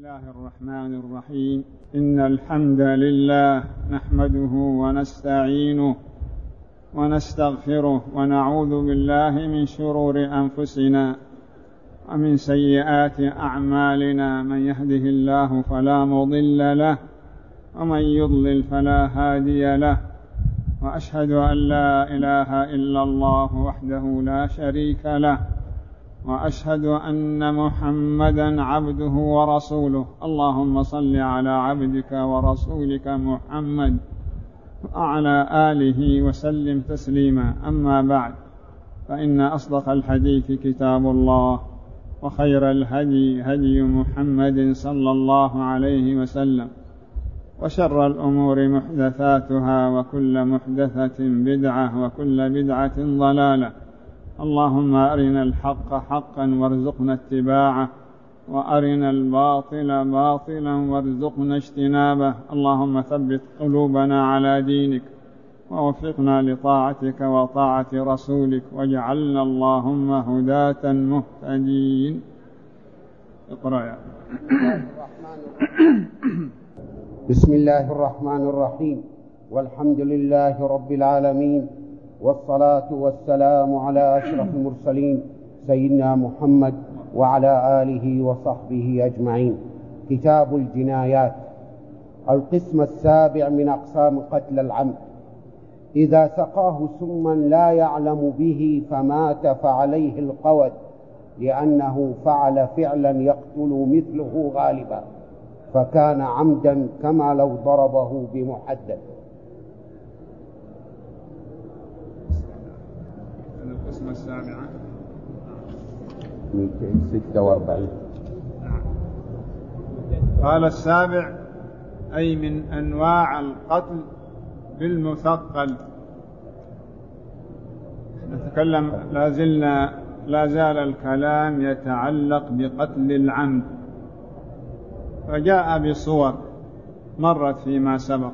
الله الرحمن الرحيم. إن الحمد لله نحمده ونستعينه ونستغفره ونعوذ بالله من شرور أنفسنا ومن سيئات أعمالنا. من يهده الله فلا مضل له ومن يضلل فلا هادي له، وأشهد أن لا إله إلا الله وحده لا شريك له، وأشهد أن محمدًا عبده ورسوله. اللهم صل على عبدك ورسولك محمد وعلى آله وسلم تسليما. أما بعد، فإن أصدق الحديث كتاب الله، وخير الهدي هدي محمد صلى الله عليه وسلم، وشر الأمور محدثاتها، وكل محدثة بدعة، وكل بدعة ضلالة. اللهم أرنا الحق حقا وارزقنا اتباعه، وأرنا الباطل باطلا وارزقنا اجتنابه. اللهم ثبت قلوبنا على دينك، ووفقنا لطاعتك وطاعة رسولك، واجعلنا اللهم هداة مهتدين. اقرأ يا بسم الله الرحمن الرحيم. والحمد لله رب العالمين، والصلاة والسلام على أشرف المرسلين سيدنا محمد وعلى آله وصحبه أجمعين. كتاب الجنايات. القسم السابع من أقسام قتل العمد: إذا سقاه سما لا يعلم به فمات فعليه القود، لأنه فعل فعلا يقتل مثله غالبا، فكان عمدا كما لو ضربه بمحدد. القسم السابع 246. قال السابع أي من أنواع القتل بالمثقل. نتكلم، لا زال الكلام يتعلق بقتل العمد، فجاء بصور مرت فيما سبق.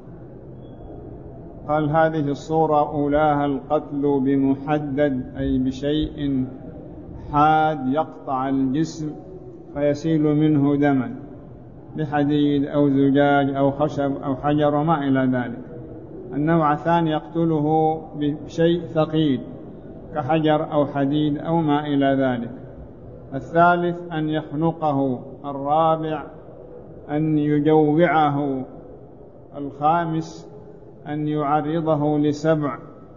قال هذه الصورة أولاها القتل بمحدد، أي بشيء حاد يقطع الجسم فيسيل منه دما، بحديد أو زجاج أو خشب أو حجر وما إلى ذلك. النوع الثاني يقتله بشيء ثقيل كحجر أو حديد أو ما إلى ذلك. الثالث أن يخنقه. الرابع أن يجوعه. الخامس أن يعرضه لسبع.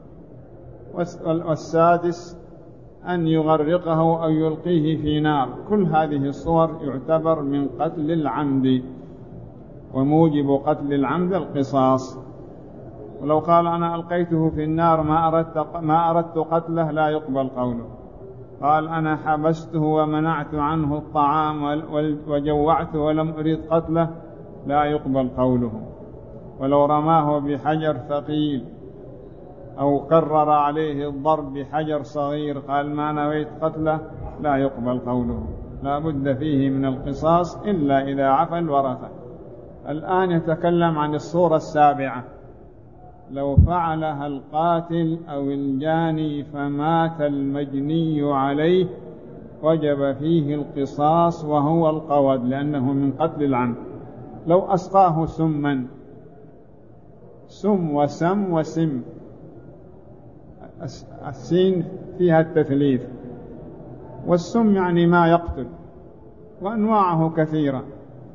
والسادس أن يغرقه أو يلقيه في نار. كل هذه الصور يعتبر من قتل العمد، وموجب قتل العمد القصاص. ولو قال أنا ألقيته في النار ما أردت قتله لا يقبل قوله. قال أنا حبسته ومنعت عنه الطعام وجوعته ولم أريد قتله لا يقبل قوله. ولو رماه بحجر ثقيل أو كرر عليه الضرب بحجر صغير قال ما نويت قتله لا يقبل قوله. لا بد فيه من القصاص إلا إذا عفى الورثة. الآن يتكلم عن الصورة السابعة: لو فعلها القاتل أو الجاني فمات المجني عليه وجب فيه القصاص، وهو القود، لأنه من قتل العمد. لو أسقاه سما، سم وسم وسم، السين فيها التثليث، والسم يعني ما يقتل، وأنواعه كثيرة.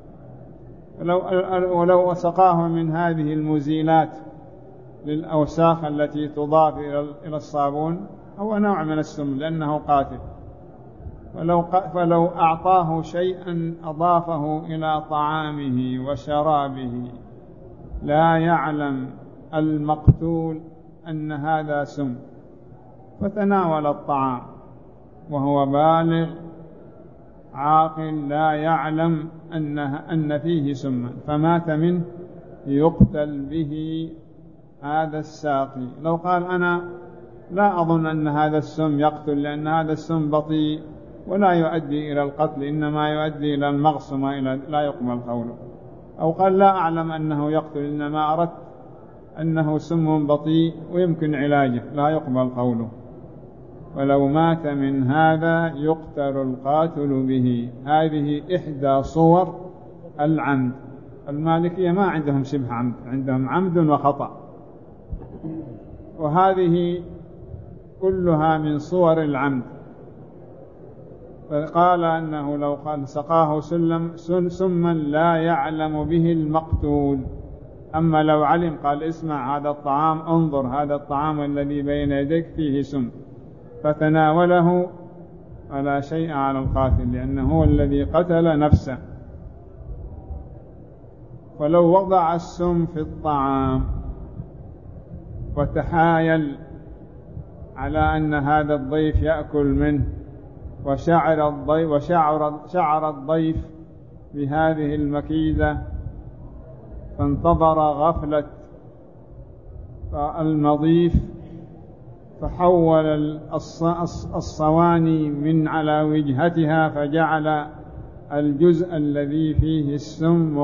ولو سقاه من هذه المزيلات للأوساخ التي تضاف إلى الصابون، هو نوع من السم لأنه قاتل. فلو أعطاه شيئا أضافه إلى طعامه وشرابه لا يعلم المقتول أن هذا سم، فتناول الطعام وهو بالغ عاقل لا يعلم أن فيه سما فمات منه، يقتل به هذا الساقي. لو قال أنا لا أظن أن هذا السم يقتل، لأن هذا السم بطيء ولا يؤدي إلى القتل، إنما يؤدي إلى المغصمة، لا يقبل قوله. أو قال لا أعلم أنه يقتل، إنما أردت أنه سم بطيء ويمكن علاجه، لا يقبل قوله. ولو مات من هذا يقتل القاتل به. هذه إحدى صور العمد. المالكية ما عندهم شبه عمد، عندهم عمد وخطأ، وهذه كلها من صور العمد. فقال أنه لو قال سقاه سما لا يعلم به المقتول. أما لو علم قال اسمع هذا الطعام، انظر هذا الطعام الذي بين يديك فيه سم، فتناوله، فلا شيء على القاتل لأنه هو الذي قتل نفسه. ولو وضع السم في الطعام وتحايل على أن هذا الضيف يأكل منه، وشعر الضيف بهذه المكيدة، فانتظر غفلة المضيف، فحول الصواني من على وجهتها، فجعل الجزء الذي فيه السم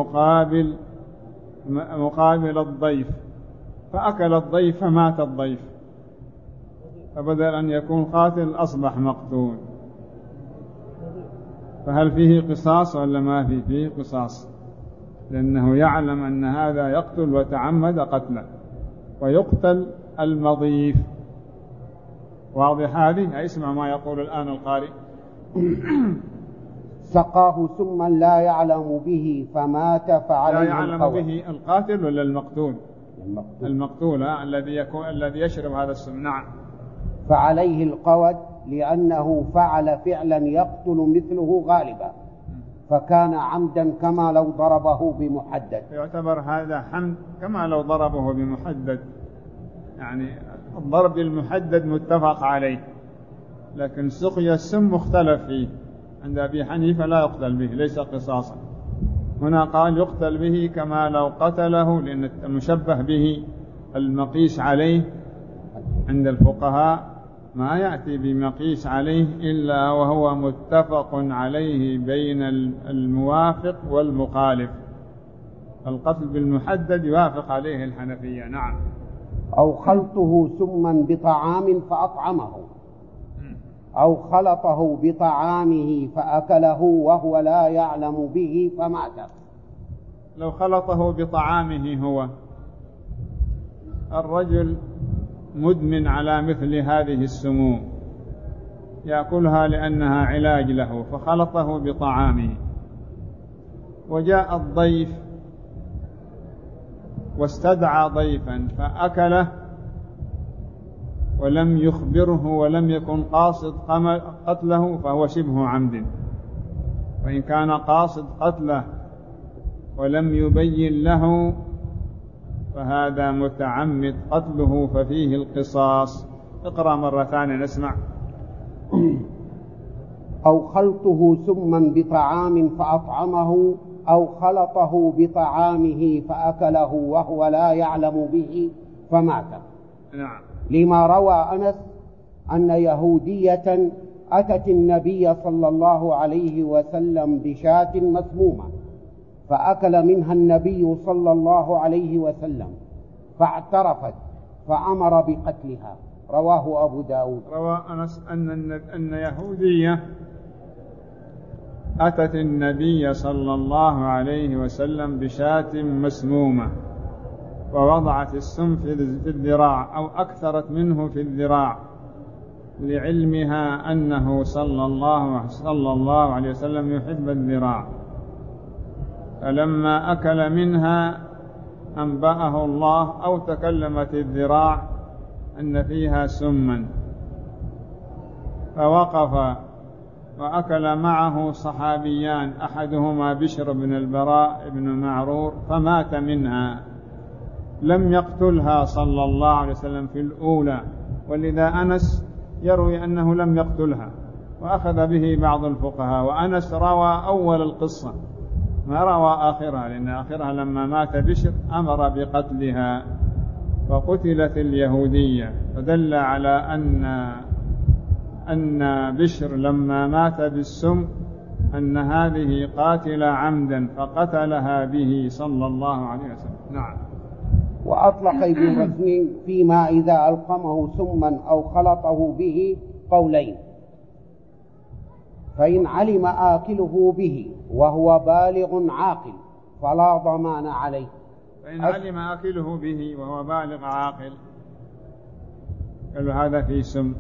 مقابل الضيف، فأكل الضيف فمات الضيف، فبدل أن يكون قاتل أصبح مقتول. فهل فيه قصاص ولا ما فيه قصاص؟ لأنه يعلم أن هذا يقتل وتعمد قتله، ويقتل المضيف. واضح هذه؟ اسمع ما يقول الآن القارئ. سقاه سما لا يعلم به فمات فعليه لا يعلم به القاتل ولا المقتول؟ المقتول الذي يشرب هذا السم. نعم. فعليه القود لأنه فعل فعلا يقتل مثله غالبا، فكان عمدا كما لو ضربه بمحدد. يعتبر هذا حمد كما لو ضربه بمحدد، يعني الضرب المحدد متفق عليه، لكن سقي السم مختلف فيه. عند أبي حنيفة لا يقتل به، ليس قصاصا. هنا قال يقتل به كما لو قتله، لأن المشبه به المقيس عليه عند الفقهاء ما يأتي بمقيس عليه إلا وهو متفق عليه بين الموافق والمخالف. القتل بالمحدد يوافق عليه الحنفية. نعم. أو خلطه سما بطعام فأطعمه، أو خلطه بطعامه فأكله وهو لا يعلم به فمات. لو خلطه بطعامه، هو الرجل مدمن على مثل هذه السموم، يأكلها لأنها علاج له، فخلطه بطعامه، وجاء الضيف واستدعى ضيفا فأكله ولم يخبره ولم يكن قاصد قتله، فهو شبه عمد. وإن كان قاصد قتله ولم يبين له فهذا متعمد قتله، ففيه القصاص. اقرأ مرة ثانية نسمع. أو خلطه سما بطعام فأطعمه، أو خلطه بطعامه فأكله وهو لا يعلم به فمات. نعم. لما روى أنس أن يهودية أتت النبي صلى الله عليه وسلم بشاة مسمومة، فأكل منها النبي صلى الله عليه وسلم فاعترفت فأمر بقتلها. رواه أبو داود. روى أنس أن يهودية أتت النبي صلى الله عليه وسلم بشاة مسمومة، ووضعت السم في الذراع أو أكثرت منه في الذراع، لعلمها أنه صلى الله عليه وسلم يحب الذراع. فلما أكل منها أنبأه الله أو تكلمت الذراع أن فيها سما، فوقف وأكل معه صحابيان، أحدهما بشر بن البراء بن معرور، فمات منها. لم يقتلها صلى الله عليه وسلم في الأولى، ولذا أنس يروي أنه لم يقتلها، وأخذ به بعض الفقهاء. وأنس روى أول القصة ما روى آخرها، لأن آخرها لما مات بشر أمر بقتلها فقتلت اليهودية، فدل على أن بشر لما مات بالسم أن هذه قاتل عمدا فقتلها به صلى الله عليه وسلم. نعم. وأطلق ابن رزين فيما إذا ألقمه سما أو خلطه به قولين: فإن علم آكله به وهو بالغ عاقل فلا ضمان عليه. فإن علم أكله به وهو بالغ عاقل قالوا هذا فيه سم،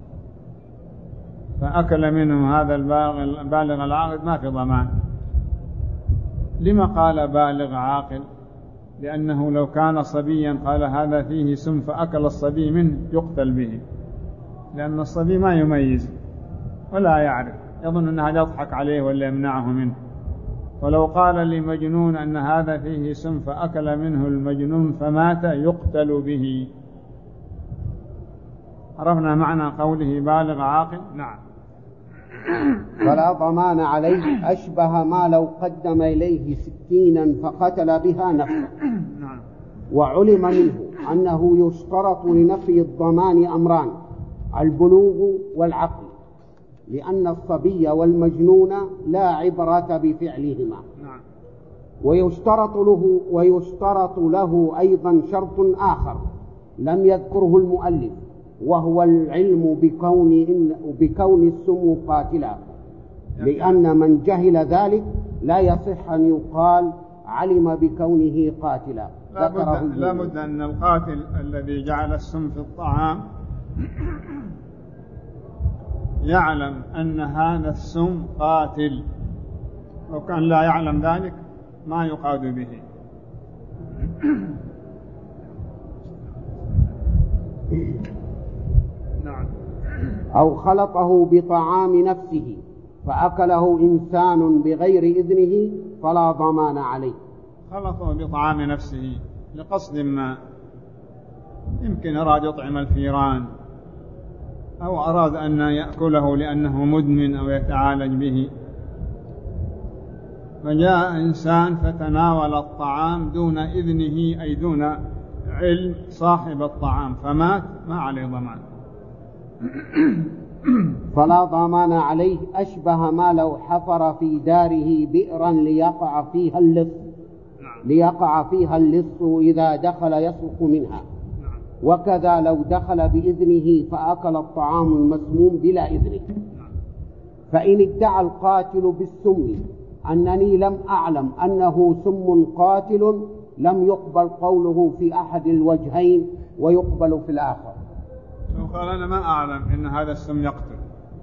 فأكل منه هذا البالغ العاقل ما في ضمان. لما قال بالغ عاقل؟ لأنه لو كان صبيا قال هذا فيه سم فأكل الصبي منه يقتل به، لأن الصبي ما يميز ولا يعرف، يظن أن هذا يضحك عليه ولا يمنعه منه. ولو قال لمجنون أن هذا فيه سم فأكل منه المجنون فمات يقتل به. عرفنا معنى قوله بالغ عاقل. نعم. فلا ضمان عليه أشبه ما لو قدم إليه سكينا فقتل بها نفسه. نعم. وعلم منه أنه يشترط لنفي الضمان أمران: البلوغ والعقل، لأن الصبي والمجنون لا عبرة بفعلهما. نعم. ويشترط له أيضا شرط آخر لم يذكره المؤلف، وهو العلم بكون السم قاتلا، لأن من جهل ذلك لا يصح أن يقال علم بكونه قاتلا. لا بد أن القاتل الذي جعل السم في الطعام يعلم أن هذا السم قاتل، لو كان لا يعلم ذلك ما يقاد به. نعم. أو خلطه بطعام نفسه فأكله إنسان بغير إذنه فلا ضمان عليه. خلطه بطعام نفسه لقصد ما، يمكن أراد يطعم الفيران أو أراد أن يأكله لأنه مدمن أو يتعالج به، فجاء إنسان فتناول الطعام دون إذنه أي دون علم صاحب الطعام فمات، ما عليه ضمان. فلا ضمان عليه أشبه ما لو حفر في داره بئرا ليقع فيها اللص إذا دخل يسرق منها، وكذا لو دخل بإذنه فأكل الطعام المسموم بلا إذنه. فإن ادعى القاتل بالسم أنني لم أعلم أنه سم قاتل لم يقبل قوله في أحد الوجهين ويقبل في الآخر. لو قال أنا ما أعلم أن هذا السم يقتل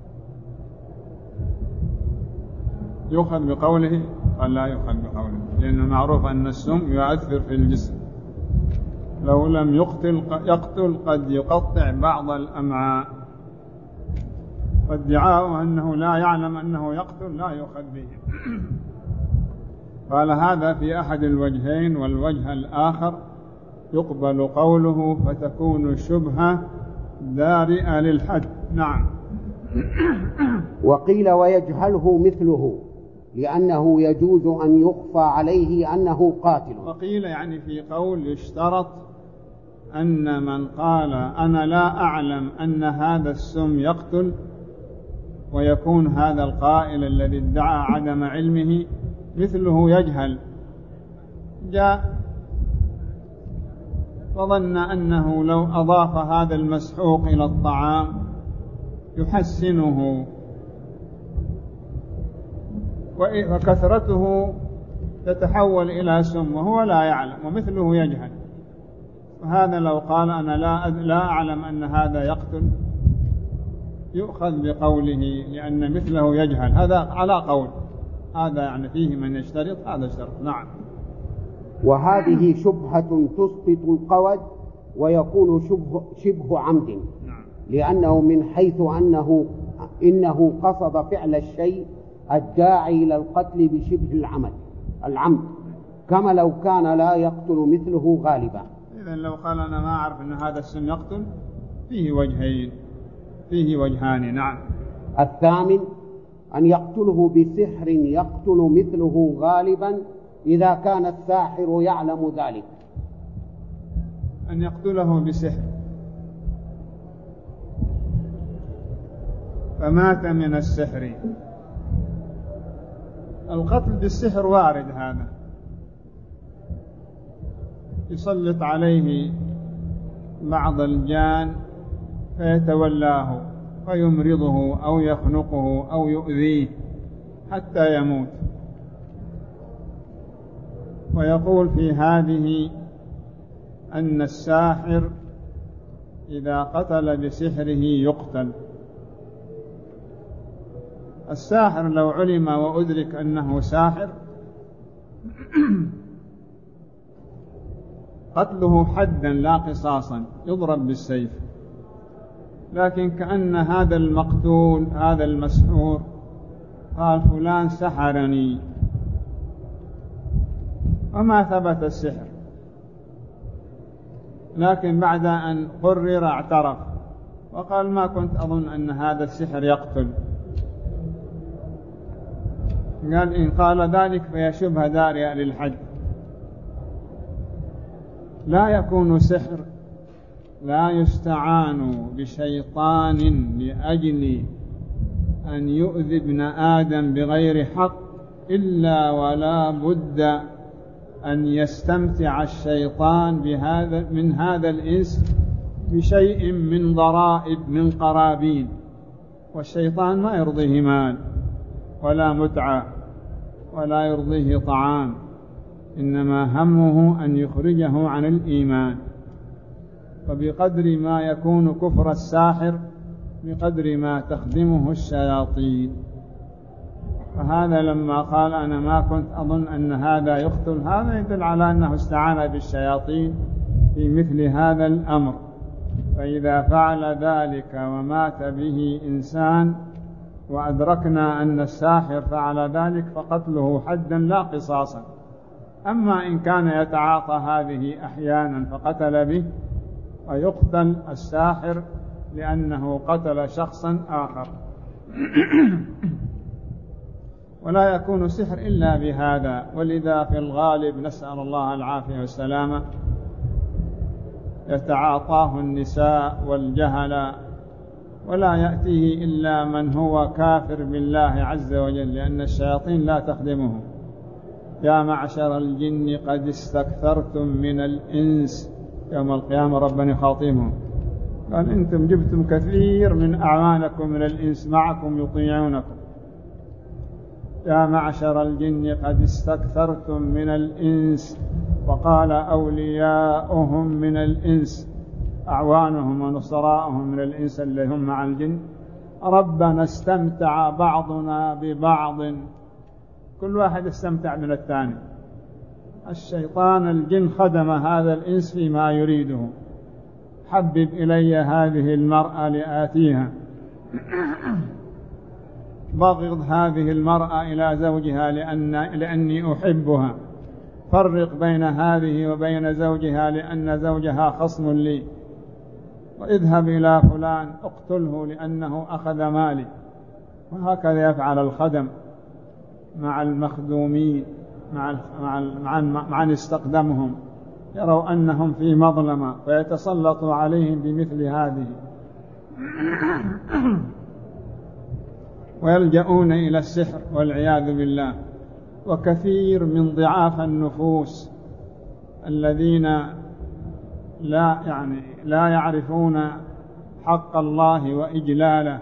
يؤخذ بقوله؟ قال لا يؤخذ بقوله، لأنه معروف أن السم يؤثر في الجسم، لو لم يقتل قد يقطع بعض الأمعاء، فادعاءه أنه لا يعلم أنه يقتل لا يؤخذ به. قال هذا في أحد الوجهين، والوجه الآخر يقبل قوله فتكون شبهة دارئة للحد. نعم. وقيل ويجهله مثله لأنه يجوز أن يخفى عليه أنه قاتل. وقيل يعني في قول يشترط أن من قال أنا لا أعلم أن هذا السم يقتل، ويكون هذا القائل الذي ادعى عدم علمه مثله يجهل، جاء فظن أنه لو أضاف هذا المسحوق إلى الطعام يحسنه وكثرته تتحول إلى سم وهو لا يعلم ومثله يجهل، وهذا لو قال أنا لا أعلم أن هذا يقتل يؤخذ بقوله لأن مثله يجهل. هذا على قول، هذا يعني فيه من يشترط هذا الشرط. نعم. وهذه شبهة تسقط القود ويكون شبه عمد، لأنه من حيث إنه قصد فعل الشيء الداعي إلى القتل بشبه العمد، كما لو كان لا يقتل مثله غالبا. إذن لو قال أنا ما أعرف أن هذا السم يقتل فيه وجهين، فيه وجهان. نعم. الثامن أن يقتله بسحر يقتل مثله غالبا إذا كان الساحر يعلم ذلك. أن يقتله بسحر فمات من السحر. القتل بالسحر وارد، هذا يسلط عليه بعض الجان فيتولاه فيمرضه أو يخنقه أو يؤذيه حتى يموت. ويقول في هذه أن الساحر إذا قتل بسحره يقتل. الساحر لو علم وأدرك أنه ساحر قتله حدا لا قصاصا، يضرب بالسيف. لكن كأن هذا المقتول هذا المسحور قال فلان سحرني وما ثبت السحر، لكن بعد أن قرر اعترف وقال ما كنت أظن أن هذا السحر يقتل. قال إن قال ذلك فهي شبهة دارئة للحد. لا يكون سحر، لا يستعان بشيطان لأجل أن يؤذي ابن آدم بغير حق إلا ولا بد أن يستمتع الشيطان من هذا الإنس بشيء من ضرائب من قرابين، والشيطان ما يرضيه مال ولا متعة ولا يرضيه طعام، إنما همه أن يخرجه عن الإيمان. فبقدر ما يكون كفر الساحر بقدر ما تخدمه الشياطين. فهذا لما قال أنا ما كنت أظن أن هذا يقتل، هذا يدل على أنه استعان بالشياطين في مثل هذا الأمر. فإذا فعل ذلك ومات به إنسان وأدركنا أن الساحر فعل ذلك فقتله حدا لا قصاصا. أما إن كان يتعاطى هذه أحيانا فقتل به، ويقتل الساحر لأنه قتل شخصا آخر. ولا يكون سحر إلا بهذا. ولذا في الغالب نسأل الله العافية والسلامة يتعاطاه النساء والجهل، ولا يأتيه إلا من هو كافر بالله عز وجل، لأن الشياطين لا تخدمه. يا معشر الجن قد استكثرتم من الإنس، يوم القيامة ربنا يخاطبهم قال أنتم جبتم كثير من أعوانكم من الإنس معكم يطيعونكم. يا معشر الجن قد استكثرتم من الإنس، وقال أولياؤهم من الإنس أعوانهم ونصراءهم من الإنس اللي هم مع الجن ربنا استمتع بعضنا ببعض، كل واحد استمتع من الثاني. الشيطان الجن خدم هذا الإنس فيما يريده، حبب إلي هذه المرأة لآتيها، بغض هذه المرأة إلى زوجها لأني أحبها، فرق بين هذه وبين زوجها لأن زوجها خصم لي، واذهب إلى فلان اقتله لأنه أخذ مالي. وهكذا يفعل الخدم مع المخدومين مع استقدمهم، يروا أنهم في مظلمة فيتسلطوا عليهم بمثل هذه، ويلجؤون إلى السحر والعياذ بالله. وكثير من ضعاف النفوس الذين لا يعرفون حق الله وإجلاله،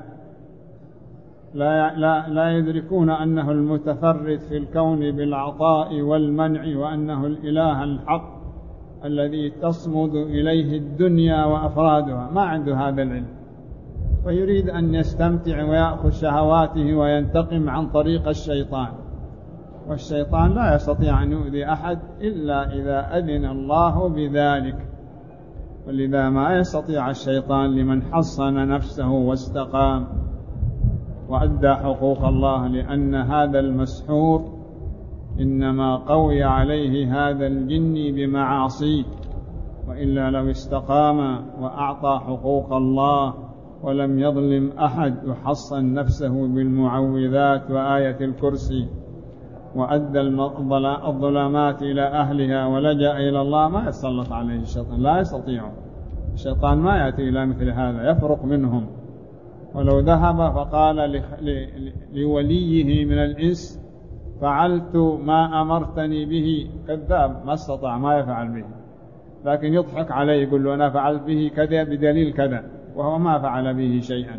لا يدركون أنه المتفرد في الكون بالعطاء والمنع، وأنه الإله الحق الذي تصمد إليه الدنيا وأفرادها، ما عنده هذا العلم، ويريد أن يستمتع ويأخذ شهواته وينتقم عن طريق الشيطان. والشيطان لا يستطيع أن يؤذي أحد إلا إذا أذن الله بذلك. ولذا ما يستطيع الشيطان لمن حصن نفسه واستقام وأدى حقوق الله، لأن هذا المسحور إنما قوي عليه هذا الجن بمعاصيه، وإلا لو استقام وأعطى حقوق الله ولم يظلم أحد وحصن نفسه بالمعوذات وآية الكرسي وأدى الظلامات إلى أهلها ولجأ إلى الله، ما يسلط عليه الشيطان، لا يستطيع. الشيطان ما يأتي إلى مثل هذا، يفرق منهم. ولو ذهب فقال لوليه من الإنس فعلت ما أمرتني به، كذاب، ما استطاع، ما يفعل به، لكن يضحك عليه يقول له أنا فعلت به كذا بدليل كذا، وهو ما فعل به شيئا،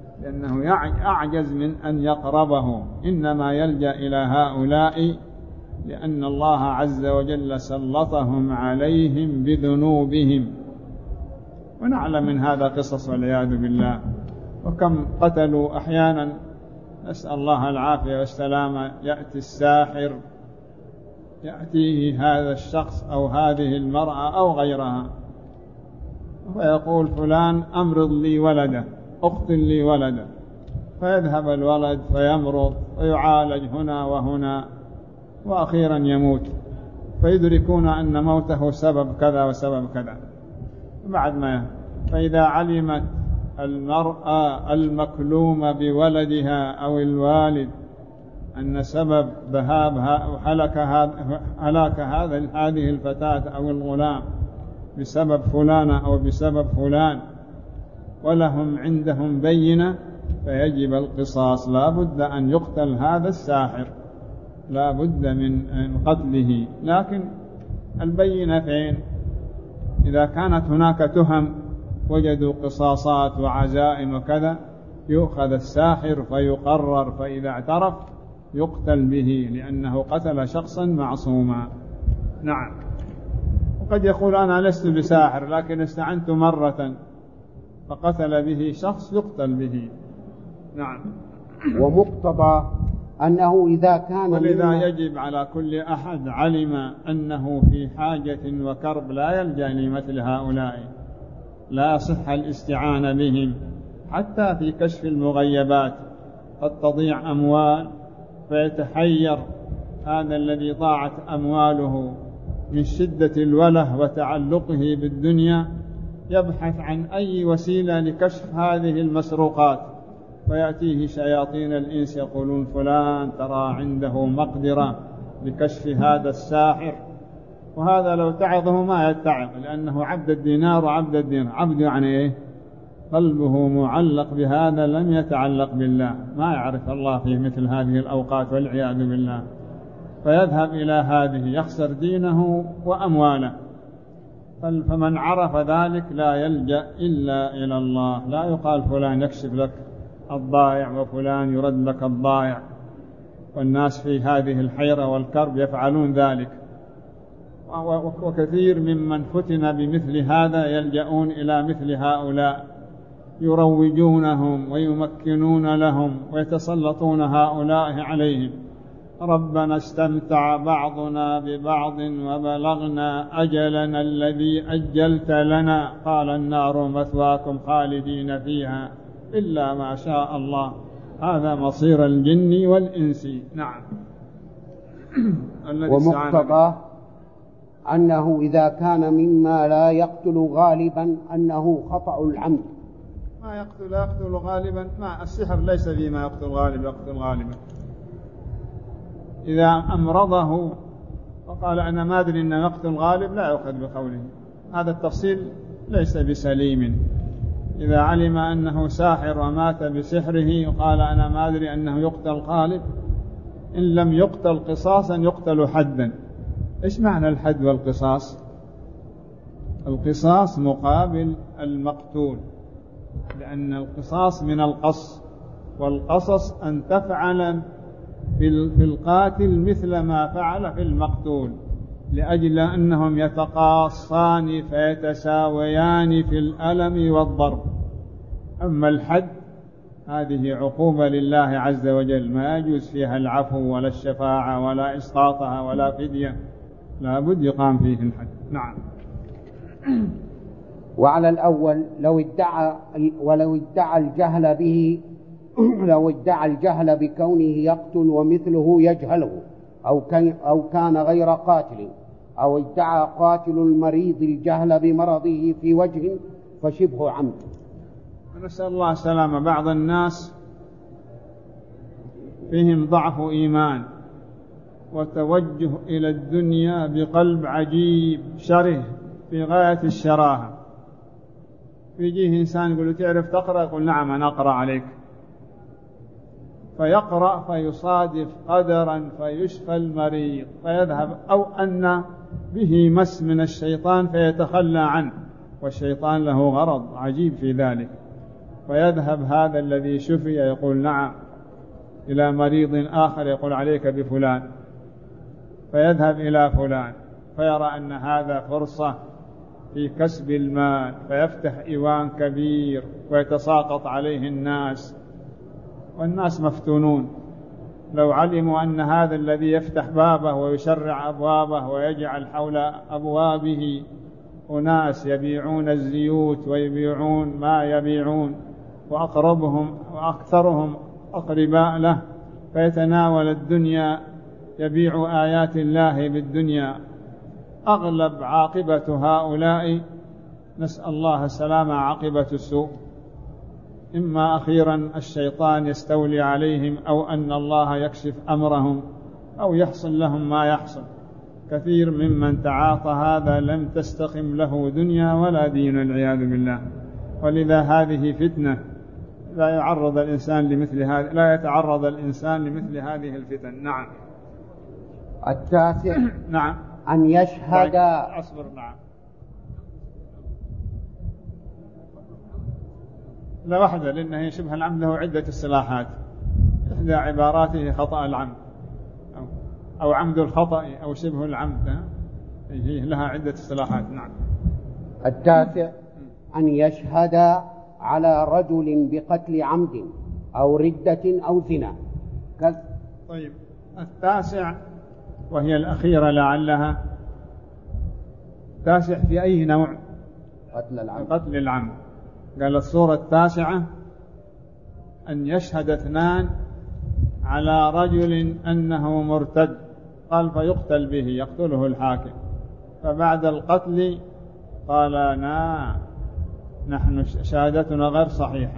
لأنه أعجز من أن يقربه. إنما يلجأ إلى هؤلاء لأن الله عز وجل سلطهم عليهم بذنوبهم، ونعلم من هذا قصص والعياذ بالله. وكم قتلوا أحيانا، نسأل الله العافية والسلامة، يأتي الساحر، يأتيه هذا الشخص أو هذه المرأة أو غيرها ويقول فلان أمرض لي ولده، اقتل لي ولده، فيذهب الولد فيمرض ويعالج هنا وهنا وأخيرا يموت، فيدركون أن موته سبب كذا وسبب كذا. بعد ما فإذا علمت المرأة المكلومة بولدها أو الوالد أن سبب هلاك هذه الفتاة أو الغلام بسبب فلانة أو بسبب فلان، ولهم عندهم بينة، فيجب القصاص. لا بد أن يقتل هذا الساحر، لا بد من قتله. لكن البينة فين؟ إذا كانت هناك تهم وجدوا قصاصات وعزائم وكذا، يؤخذ الساحر فيقرر، فإذا اعترف يقتل به لأنه قتل شخصا معصوما. نعم. وقد يقول أنا لست بساحر لكن استعنت مرة فقتل به شخص، يقتل به. نعم. ومقتضى أنه إذا كان، ولذا يجب على كل أحد علم أنه في حاجة وكرب لا يلجأ لمثل هؤلاء، لا يصح الاستعانة بهم حتى في كشف المغيبات. قد تضيع أموال فيتحير هذا الذي ضاعت أمواله من شدة الوله وتعلقه بالدنيا، يبحث عن أي وسيلة لكشف هذه المسروقات، ويأتيه شياطين الإنس يقولون فلان ترى عنده مقدرة لكشف هذا الساحر، وهذا لو تعظه ما يتعظ لأنه عبد الدينار وعبد الدينار. عبد يعني إيه؟ قلبه معلق بهذا، لم يتعلق بالله، ما يعرف الله في مثل هذه الأوقات والعياذ بالله، فيذهب إلى هذه يخسر دينه وأمواله. فمن عرف ذلك لا يلجأ إلا إلى الله. لا يقال فلان يكشف لك الضائع وفلان يرد لك الضائع، والناس في هذه الحيرة والكرب يفعلون ذلك. وكثير ممن فتن بمثل هذا يلجؤون إلى مثل هؤلاء، يروجونهم ويمكنون لهم ويتسلطون هؤلاء عليهم. ربنا استمتع بعضنا ببعض وبلغنا أجلنا الذي أجلت لنا، قال النار مثواكم خالدين فيها إلا ما شاء الله، هذا مصير الجن والإنس. نعم. ومقتضى أنه إذا كان مما لا يقتل غالبا أنه خطأ العمد. ما يقتل غالبا، ما السحر ليس فيما يقتل غالبا. إذا أمرضه وقال أنا ما أدري أنه يقتل غالب لا يؤخذ بقوله، هذا التفصيل ليس بسليم. إذا علم أنه ساحر ومات بسحره وقال أنا ما أدري أنه يقتل غالب، إن لم يقتل قصاصا يقتل حدا. إيش معنى الحد والقصاص؟ القصاص مقابل المقتول، لأن القصاص من القص، والقصص أن تفعل في القاتل مثل ما فعل في المقتول، لأجل أنهم يتقاصان فيتساويان في الألم والضرب. أما الحد هذه عقوبة لله عز وجل، ما يجوز فيها العفو ولا الشفاعة ولا إسقاطها ولا فدية، لا بد يقام فيه الحد. نعم. وعلى الأول لو ادعى الجهل به لو ادعى الجهل بكونه يقتل ومثله يجهله أو كان غير قاتل، أو ادعى قاتل المريض الجهل بمرضه في وجه فشبه عمد. نسأل الله السلامة. بعض الناس فيهم ضعف إيمان وتوجه إلى الدنيا بقلب عجيب شره في غاية الشراهة، فيجيه إنسان يقول له تعرف تقرأ؟ يقول نعم أنا أقرأ عليك، فيقرأ فيصادف قدرا فيشفى المريض فيذهب، أو أن به مس من الشيطان فيتخلى عنه، والشيطان له غرض عجيب في ذلك، فيذهب هذا الذي شفي يقول نعم إلى مريض آخر يقول عليك بفلان، فيذهب إلى فلان فيرى أن هذا فرصة في كسب المال، فيفتح إيوان كبير ويتساقط عليه الناس، والناس مفتونون. لو علموا أن هذا الذي يفتح بابه ويشرع أبوابه ويجعل حول أبوابه أناس يبيعون الزيوت ويبيعون ما يبيعون، وأقربهم وأكثرهم أقرباء له، فيتناول الدنيا، يبيع آيات الله بالدنيا، أغلب عاقبة هؤلاء نسأل الله السلامة عاقبة السوء. إما أخيرا الشيطان يستولي عليهم، أو أن الله يكشف أمرهم، أو يحصل لهم ما يحصل. كثير ممن تعاطى هذا لم تستقم له دنيا ولا دين والعياذ بالله. ولذا هذه فتنة لا يتعرض الإنسان لمثل هذه الفتن. نعم. التاسع نعم أن يشهد أصبر. نعم لا واحدة، لأنه شبه العمد له عدة اصطلاحات. إحدى عباراته خطأ العمد أو عمد الخطأ أو شبه العمد، هي لها عدة اصطلاحات. نعم. التاسع أن يشهد على رجل بقتل عمد أو ردة أو زنا. طيب، التاسع وهي الأخيرة لعلها تاسع في أي نوع؟ قتل العمد. قال الصورة التاسعة أن يشهد اثنان على رجل أنه مرتد، قال فيقتل به، يقتله الحاكم، فبعد القتل قال نحن شهادتنا غير صحيحة،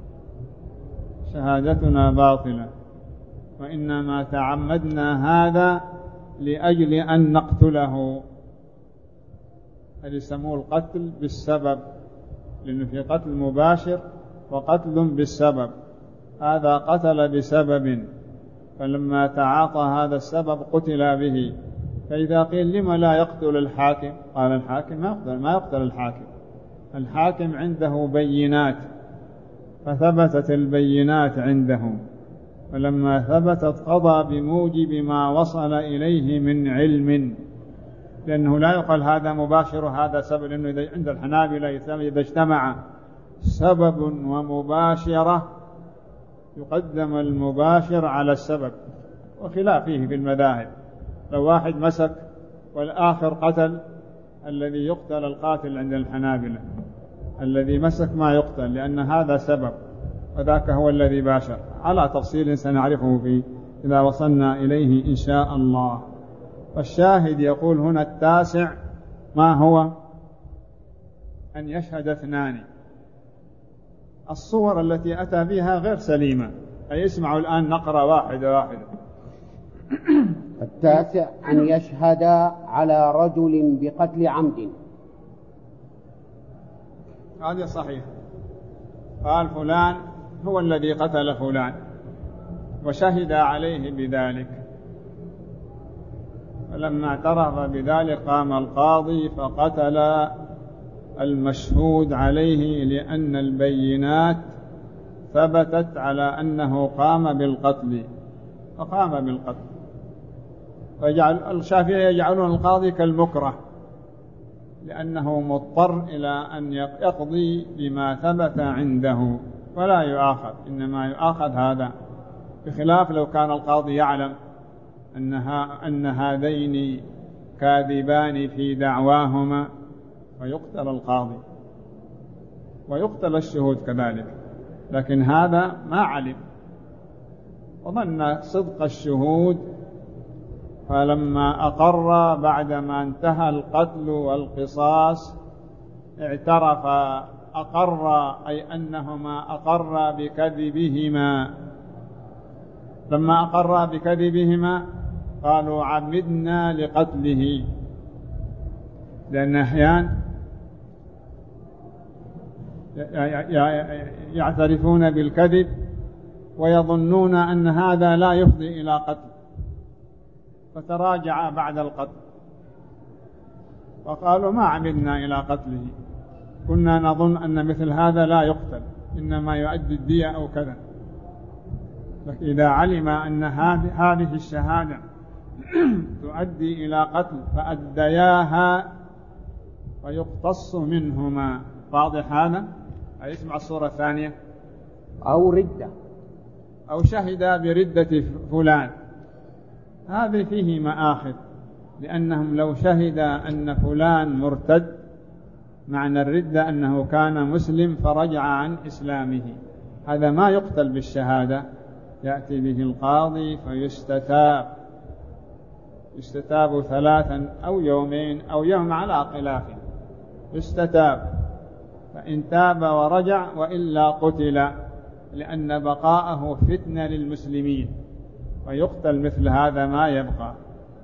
شهادتنا باطلة، وإنما تعمدنا هذا لأجل أن نقتله. هذا يسموه القتل بالسبب، لأنه في قتل مباشر وقتل بالسبب. هذا قتل بسبب، فلما تعاطى هذا السبب قتل به. فإذا قيل لما لا يقتل الحاكم؟ قال الحاكم ما يقتل الحاكم. الحاكم عنده بينات، فثبتت البينات عندهم، فلما ثبتت قضى بموجب ما وصل إليه من علم، لأنه لا يقال هذا مباشر هذا سبب، لأنه عند الحنابلة إذا اجتمع سبب ومباشرة يقدم المباشر على السبب، وخلاف فيه في المذاهب. لو واحد مسك والآخر قتل، الذي يقتل القاتل عند الحنابلة، الذي مسك ما يقتل، لأن هذا سبب وذاك هو الذي باشر، على تفصيل سنعرفه فيه إذا وصلنا إليه إن شاء الله. والشاهد يقول هنا التاسع ما هو؟ أن يشهد اثنان. الصور التي أتى بها غير سليمة، أي اسمعوا الآن نقرأ واحدة واحدة. التاسع أن يشهد على رجل بقتل عمد. هذا صحيح، قال فلان هو الذي قتل فلان وشهد عليه بذلك، فلما اعترف بذلك قام القاضي فقتل المشهود عليه، لأن البينات ثبتت على أنه قام بالقتل، فقام بالقتل. الشافعي يجعلون القاضي كالمكره، لأنه مضطر إلى أن يقضي بما ثبت عنده ولا يؤاخذ، إنما يؤاخذ هذا، بخلاف لو كان القاضي يعلم أن هذين كاذبان في دعواهما، فيقتل القاضي ويقتل الشهود كذلك. لكن هذا ما علم وظن صدق الشهود، فلما أقر بعدما انتهى القتل والقصاص اعترف، أقر أي أنهما أقر بكذبهما. لما أقر بكذبهما قالوا عمدنا لقتله، لأن أحيان يعترفون بالكذب ويظنون أن هذا لا يفضي إلى قتل، فتراجع بعد القتل وقالوا ما عمدنا إلى قتله، كنا نظن أن مثل هذا لا يقتل، إنما يؤدي الدية أو كذا. إذا علم أن هذه الشهادة تؤدي إلى قتل فأدياها فيقتص منهما. واضح هذا؟ اسمع الصورة الثانية. أو ردة، أو شهد بردة فلان، هذا فيه مآخذ، لأنهم لو شهد أن فلان مرتد، معنى الردة أنه كان مسلم فرجع عن إسلامه، هذا ما يقتل بالشهادة، يأتي به القاضي يستتاب 3 أو يومين أو يوم على خلاف، يستتاب، فإن تاب ورجع وإلا قتل، لأن بقاءه فتنة للمسلمين، ويقتل مثل هذا ما يبقى.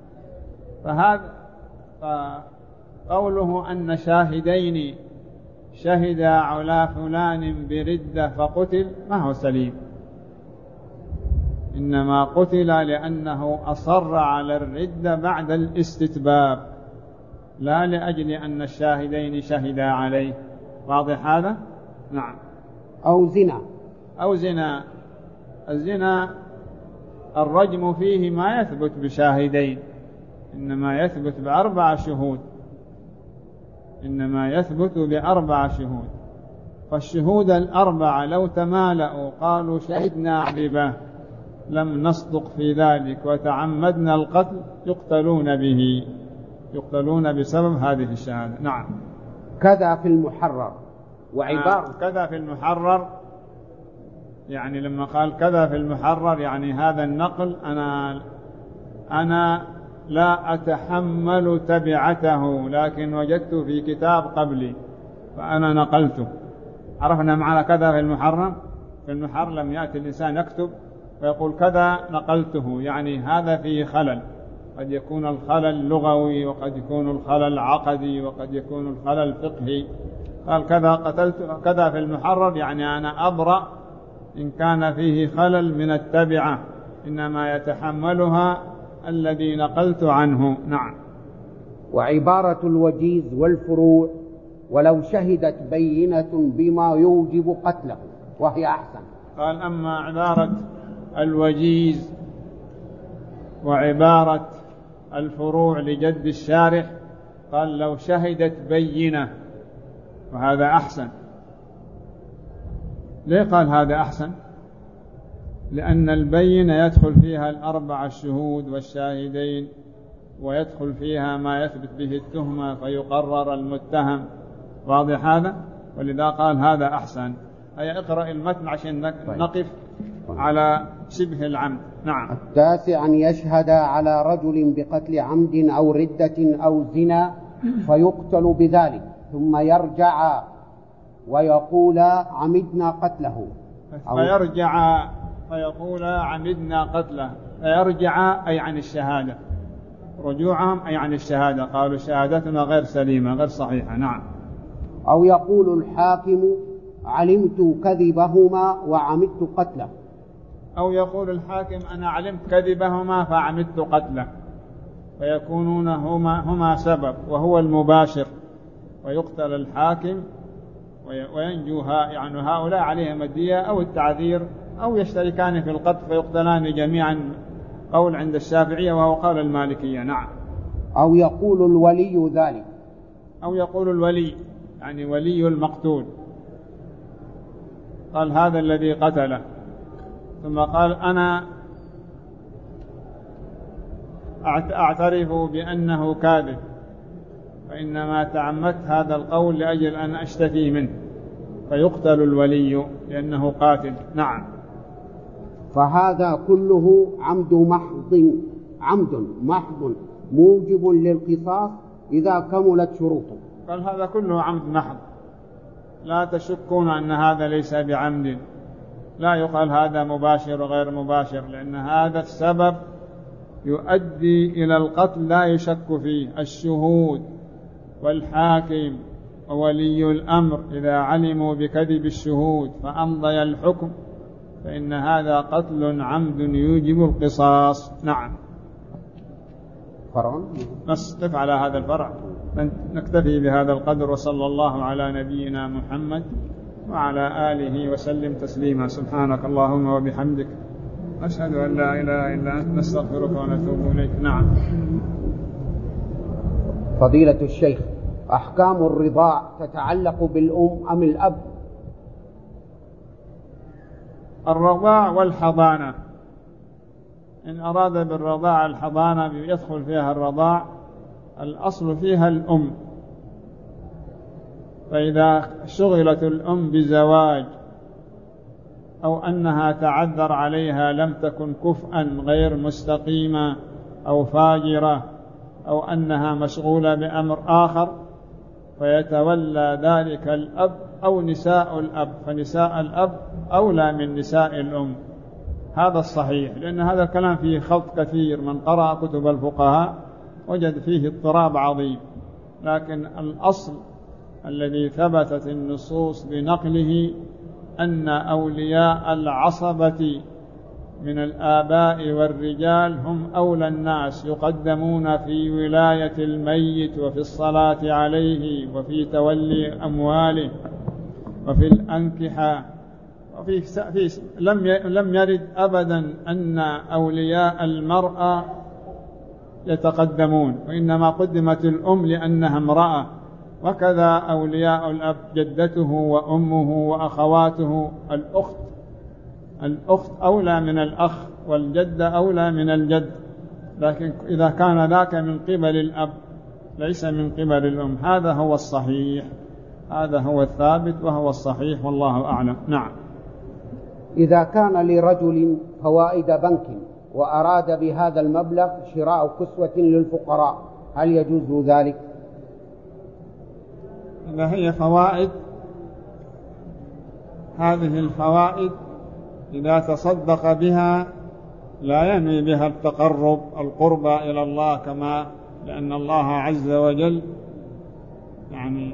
فقوله أن شاهدين شهدا على فلان بردة فقتل ما هو سليم، إنما قتل لأنه أصر على الردة بعد الاستتباب، لا لأجل أن الشاهدين شهدا عليه. واضح هذا؟ نعم. أو زنا. الزنا الرجم فيه ما يثبت بشاهدين، إنما يثبت ب4 شهود، فالشهود 4 لو تمالأوا قالوا شهدنا عببه لم نصدق في ذلك وتعمدنا القتل، يقتلون بسبب هذه الشهادة. نعم. كذا في المحرر. وعبارة كذا في المحرر، يعني لما قال كذا في المحرر يعني هذا النقل أنا لا أتحمل تبعته، لكن وجدت في كتاب قبلي فأنا نقلته. عرفنا معنى كذا في المحرم. في المحرم لم يأتي الإنسان يكتب ويقول كذا نقلته، يعني هذا فيه خلل، قد يكون الخلل لغوي، وقد يكون الخلل عقدي، وقد يكون الخلل فقهي. قال كذا قتلت كذا في المحرر، يعني أنا أبرأ إن كان فيه خلل من التبعة، إنما يتحملها الذي نقلت عنه. نعم. وعبارة الوجيز والفروع ولو شهدت بينة بما يوجب قتله، وهي أحسن. قال أما عبارة الوجيز وعبارة الفروع لجد الشارح، قال لو شهدت بينة، وهذا أحسن. ليه قال هذا أحسن؟ لأن البينة يدخل فيها 4 شهود والشاهدين، ويدخل فيها ما يثبت به التهمة فيقرر المتهم. واضح هذا؟ ولذا قال هذا أحسن. هيا اقرأ المتن عشان نقف على شبه العمد. نعم. 9 أن يشهد على رجل بقتل عمد أو ردة أو زنا فيقتل بذلك، ثم يرجع ويقول عمدنا قتله، فيقول عمدنا قتله، فيرجع أي عن الشهادة، رجوعهم أي عن الشهادة، قالوا شهادتنا غير سليمة غير صحيحة. نعم. أو يقول الحاكم علمت كذبهما وعمدت قتله، أو يقول الحاكم أنا علمت كذبهما فعمدت قتله، فيكونون هما سبب وهو المباشر، ويقتل الحاكم وينجوها، يعني هؤلاء عليهم الدية أو التعذير أو يشتركان في القتل فيقتلان جميعا، قول عند الشافعية وهو قول المالكية. نعم. أو يقول الولي ذلك، أو يقول الولي يعني ولي المقتول، قال هذا الذي قتله، ثم قال أنا أعترف بأنه كاذب، فإنما تعمدت هذا القول لأجل أن أشتكي منه، فيقتل الولي لأنه قاتل. نعم. فهذا كله عمد محض موجب للقصاص إذا كملت شروطه. قال هذا كله عمد محض، لا تشكون أن هذا ليس بعمد، لا يقال هذا مباشر وغير مباشر، لأن هذا السبب يؤدي إلى القتل لا يشك فيه. الشهود والحاكم وولي الأمر إذا علموا بكذب الشهود فأمضي الحكم، فإن هذا قتل عمد يوجب القصاص. نعم. فرع نصف على هذا الفرع، نكتفي بهذا القدر، وصلى الله على نبينا محمد وعلى آله وسلم تسليما. سبحانك اللهم وبحمدك أشهد أن لا إله إلا أنت نستغفرك ونتوب إليك. نعم. فضيلة الشيخ، أحكام الرضاع تتعلق بالأم أم الأب؟ الرضاع والحضانة، إن أراد بالرضاع الحضانة يدخل فيها الرضاع، الأصل فيها الأم. فإذا شغلت الأم بزواج أو أنها تعذر عليها، لم تكن كفءا غير مستقيمة أو فاجرة أو أنها مشغولة بأمر آخر، فيتولى ذلك الأب أو نساء الأب، فنساء الأب أولى من نساء الأم. هذا الصحيح، لأن هذا الكلام فيه خلط كثير، من قرأ كتب الفقهاء وجد فيه اضطراب عظيم. لكن الأصل الذي ثبتت النصوص بنقله أن أولياء العصبة من الآباء والرجال هم أولى الناس، يقدمون في ولاية الميت وفي الصلاة عليه وفي تولي أمواله وفي الأنكحة. لم يرد أبدا أن أولياء المرأة يتقدمون، وإنما قدمت الأم لأنها امرأة. وكذا أولياء الأب، جدته وأمه وأخواته. الأخت أولى من الأخ، والجد أولى من الجد، لكن إذا كان ذاك من قبل الأب ليس من قبل الأم. هذا هو الصحيح، هذا هو الثابت وهو الصحيح، والله أعلم. نعم. إذا كان لرجل فوائد بنك وأراد بهذا المبلغ شراء كسوة للفقراء، هل يجوز ذلك؟ إذا هي فوائد، هذه الفوائد إذا تصدق بها لا ينوي بها القرب إلى الله، لأن الله عز وجل يعني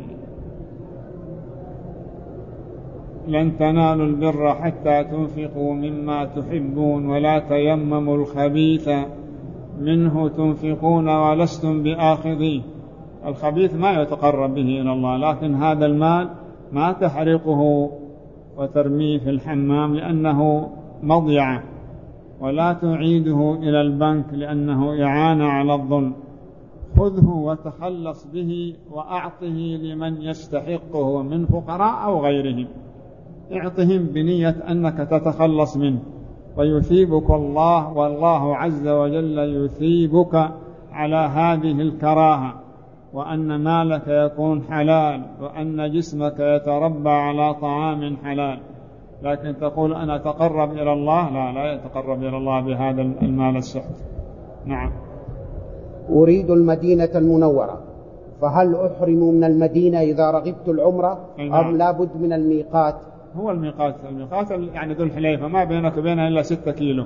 لن تنالوا البر حتى تنفقوا مما تحبون ولا تيمموا الخبيث منه تنفقون ولستم بآخذيه. الخبيث ما يتقرب به إلى الله، لكن هذا المال ما تحرقه وترميه في الحمام لأنه مضيعة، ولا تعيده إلى البنك لأنه إعانة على الظلم. خذه وتخلص به وأعطه لمن يستحقه من فقراء أو غيرهم، اعطهم بنية أنك تتخلص منه ويثيبك الله، والله عز وجل يثيبك على هذه الكراهة، وأن مالك يكون حلال، وأن جسمك يتربى على طعام حلال. لكن تقول أنا أتقرب إلى الله، لا يتقرب إلى الله بهذا المال السحت. نعم. أريد المدينة المنورة، فهل أحرم من المدينة إذا رغبت العمرة أم لا بد من الميقات؟ هو الميقات يعني ذو الحليفة، ما بينك وبينها إلا 6 كيلو.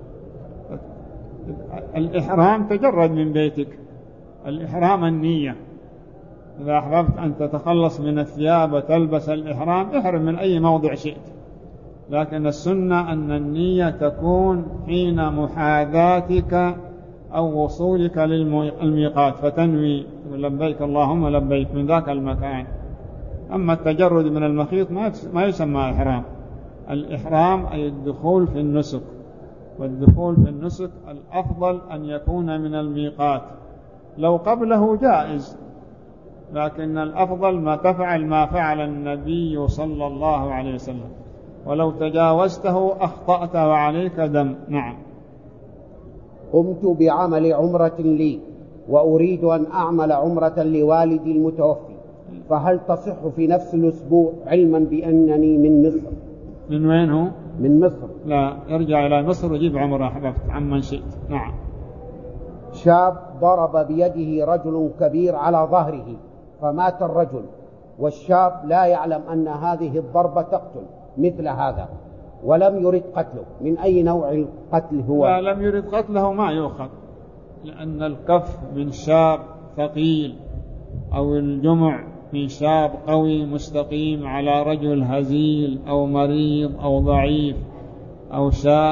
الإحرام تجرد من بيتك، الإحرام النية. إذا أحببت أن تتخلص من الثياب وتلبس الإحرام، احرم من أي موضع شئت، لكن السنة أن النية تكون حين محاذاتك أو وصولك للميقات، فتنوي لبيك اللهم لبيك من ذاك المكان. أما التجرد من المخيط ما يسمى إحرام. الإحرام أي الدخول في النسك، والدخول في النسك الأفضل أن يكون من الميقات، لو قبله جائز، لكن الأفضل ما تفعل ما فعل النبي صلى الله عليه وسلم، ولو تجاوزته أخطأت وعليك دم. نعم. قمت بعمل عمرة لي وأريد أن أعمل عمرة لوالدي المتوفي، فهل تصح في نفس الأسبوع علما بأنني من مصر؟ من وين هو؟ من مصر. لا، ارجع إلى مصر وجيب عمرة أحببت عمن شئت. نعم. شاب ضرب بيده رجل كبير على ظهره فمات الرجل، والشاب لا يعلم أن هذه الضربة تقتل مثل هذا ولم يرد قتله، من أي نوع القتل هو؟ لا، لم يرد قتله ما يؤخذ، لأن الكف من شاب ثقيل أو الجمع من شاب قوي مستقيم على رجل هزيل أو مريض أو ضعيف أو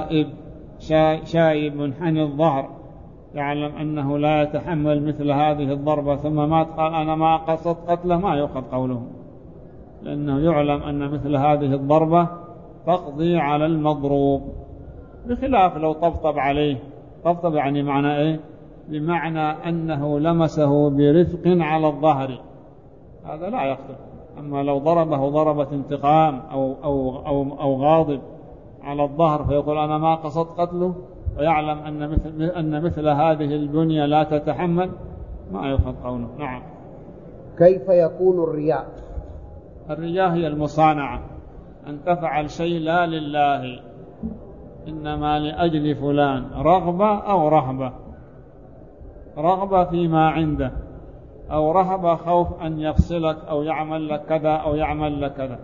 شائب منحني الظهر، يعلم أنه لا يتحمل مثل هذه الضربة ثم مات قال أنا ما قصدت قتله، ما يؤخذ قوله، لأنه يعلم أن مثل هذه الضربة تقضي على المضروب. بخلاف لو طبطب عليه. طبطب يعني معنى إيه؟ بمعنى أنه لمسه برفق على الظهر، هذا لا يقتل. أما لو ضربه ضربة انتقام أو غاضب على الظهر فيقول أنا ما قصدت قتله، ويعلم أن مثل هذه البنية لا تتحمل، ما يؤخذ قوله. نعم. كيف يكون الرياء؟ الرياء هي المصانعة، أن تفعل شيء لا لله، إنما لأجل فلان، رغبة أو رهبة، رغبة فيما عنده، أو رهبة خوف أن يفصلك أو يعمل لك كذا أو يعمل لك كذا.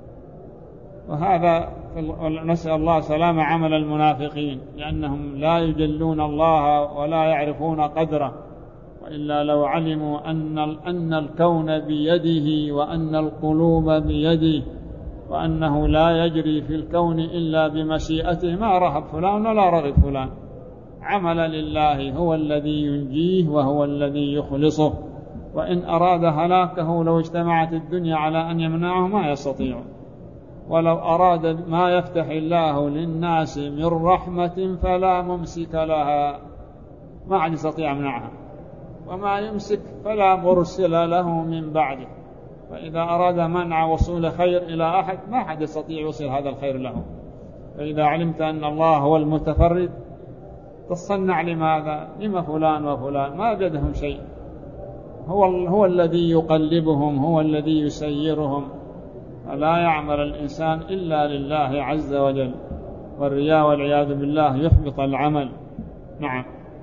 وهذا نسأل الله سلامة عمل المنافقين، لأنهم لا يجلون الله ولا يعرفون قدره، وإلا لو علموا أن الكون بيده وأن القلوب بيده وأنه لا يجري في الكون إلا بمشيئته ما رهب فلان ولا رغب فلان. عمل لله، هو الذي ينجيه وهو الذي يخلصه، وإن أراد هلاكه لو اجتمعت الدنيا على أن يمنعه ما يستطيع، ولو أراد ما يفتح الله للناس من رحمة فلا ممسك لها، ما عاد يستطيع منعها، وما يمسك فلا مرسل له من بعده. فإذا أراد منع وصول خير إلى أحد ما حد يستطيع يوصل هذا الخير له. فإذا علمت أن الله هو المتفرد تصنع لماذا؟ لما فلان وفلان ما بيدهم شيء، هو الذي يقلبهم، هو الذي يسيرهم، فلا يعمل الإنسان إلا لله عز وجل. والرياء والعياذ بالله يحبط العمل. نعم.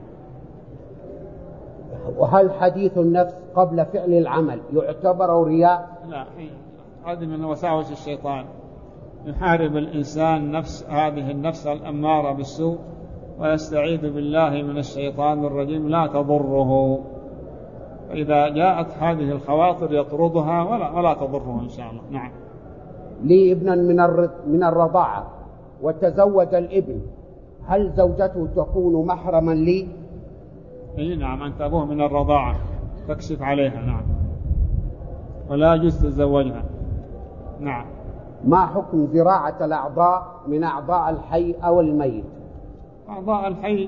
وهل حديث النفس قبل فعل العمل يعتبر رياء؟ لا، هذه من وساوس الشيطان، يحارب الإنسان هذه النفس الأمارة بالسوء، ويستعيذ بالله من الشيطان الرجيم لا تضره. فإذا جاءت هذه الخواطر يطردها ولا تضره إن شاء الله. نعم. لي ابنا من الرضاعة وتزوج الابن، هل زوجته تكون محرما لي؟ إيه نعم، أنت أبوه من الرضاعة تكشف عليها. نعم، ولا يجوز تتزوجها. نعم. ما حكم زراعة الأعضاء من أعضاء الحي أو الميت؟ أعضاء الحي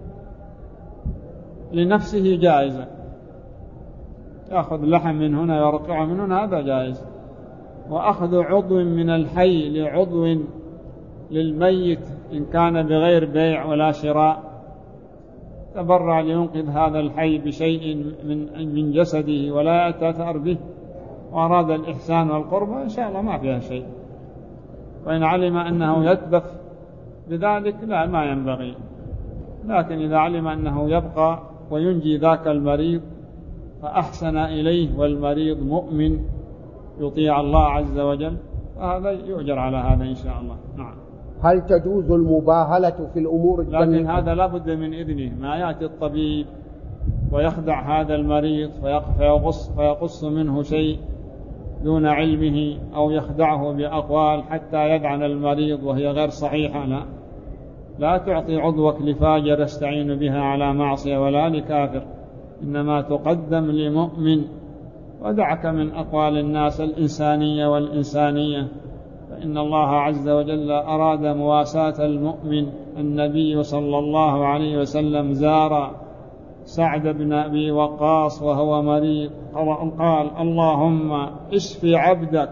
لنفسه جائزة، يأخذ لحم من هنا يرقع من هنا، هذا جائز. وأخذ عضو من الحي لعضو للميت إن كان بغير بيع ولا شراء، تبرع لينقذ هذا الحي بشيء من جسده ولا يتأثر به، وأراد الإحسان والقربة إن شاء الله ما فيها شيء. وإن علم أنه يتبخ بذلك لا، ما ينبغي. لكن إذا علم أنه يبقى وينجي ذاك المريض فأحسن إليه، والمريض مؤمن يطيع الله عز وجل، فهذا يؤجر على هذا إن شاء الله. نعم. هل تجوز المباهلة في الأمور الجنة؟ لكن هذا لا بد من إذنه، ما يأتي الطبيب ويخدع هذا المريض فيقص منه شيء دون علمه، أو يخدعه بأقوال حتى يدعن المريض وهي غير صحيحة. لا تعطي عضوك لفاجر يستعين بها على معصية ولا لكافر، إنما تقدم لمؤمن. ودعك من أقوال الناس الإنسانية والإنسانية، فإن الله عز وجل أراد مواساة المؤمن. النبي صلى الله عليه وسلم زار سعد بن أبي وقاص وهو مريض، قال اللهم اشف عبدك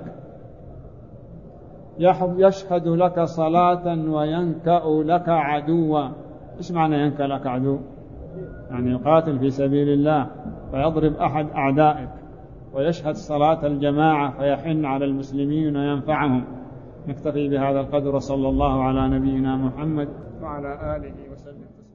يشهد لك صلاة وينكأ لك عدوا. إيش معنى ينكأ لك عدو؟ يعني يقاتل في سبيل الله فيضرب أحد أعدائك، ويشهد صلاة الجماعة فيحن على المسلمين وينفعهم. نكتفي بهذا القدر، صلى الله على نبينا محمد وعلى آله وسلم.